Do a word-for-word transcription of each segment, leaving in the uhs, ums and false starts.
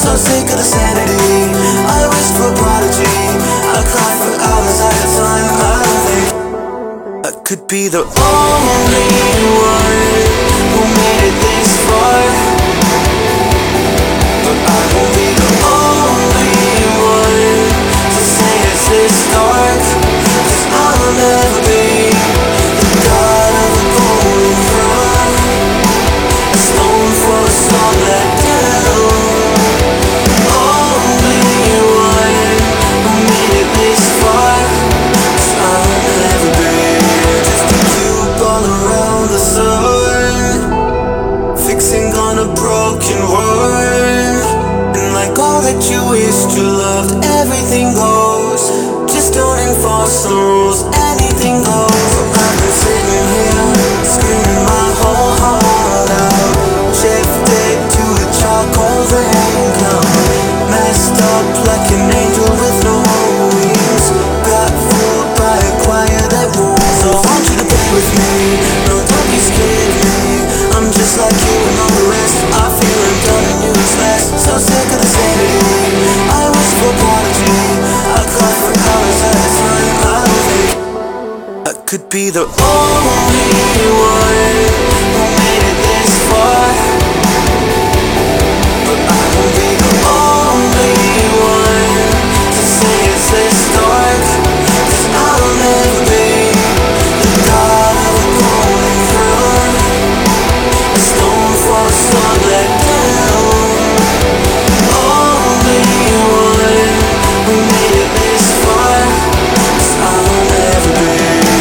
so sick of the sanity. I wish for a prodigy. I cried for hours at a time. I don't think I could be the only one who made it this far, but I won't be the only one to say it's this dark. Cause I'll never be the god of the golden crown, a stone for a soul let down. Only one who made it this far, cause I'll never be just a cube all around the sun, fixing on a broken world. And like all that you wished you loved, everything goes. Just don't enforce the rules, anything goes. I've been sitting here, screaming my whole heart out, shifted to a charcoal rain cloud, messed up like an angel with no wings, got fooled by a choir that moves. So I want you to play with me, no don't be scared of me. I'm just like you and all the rest. I feel I'm done and useless, so sick of the sanity. I wish for a prodigy. I cried for hours at a time. I don't think I could be the only one who made it this far, but I won't be the only one to say it's this dark. Cause I'll never be the god of the golden crown, a stone for a sun let down. Only one who made it this far, cause I'll never be.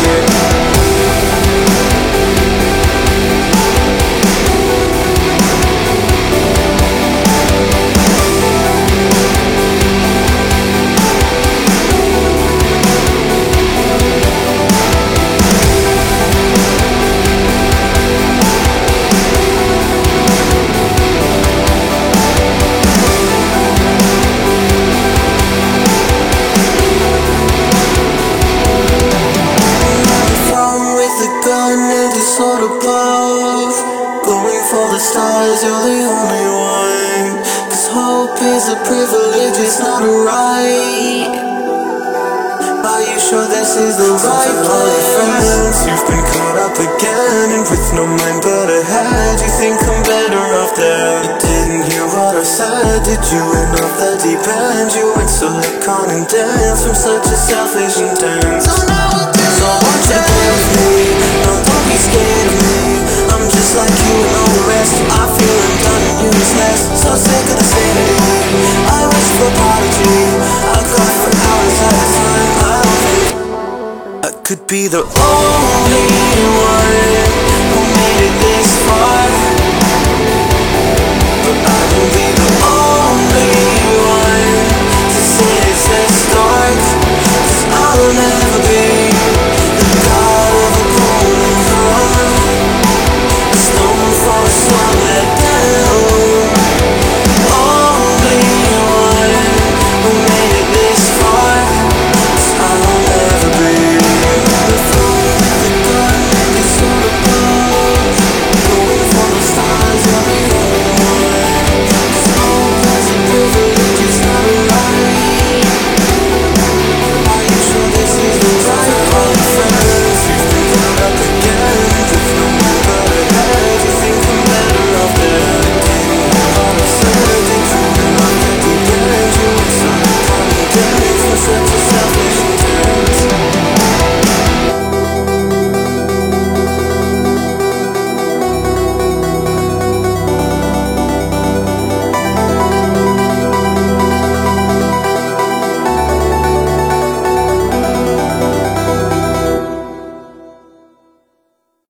Sort of love, going for the stars, you're the only one. Cause hope is a privilege, it's not a right. Are you sure this is the right place? You've been caught up again, and with no mind but a head, you think I'm better off there. You didn't hear what I said, did you? And off the deep end, you went so like on and dance from such a selfish intent. So now we'll do so won't you play with me? No, don't be scared of me. I'm just like you and all the rest. I feel I'm done and useless, so sick of the sanity. I wish for a prodigy. I cried for hours at a time. I don't think I could be the only one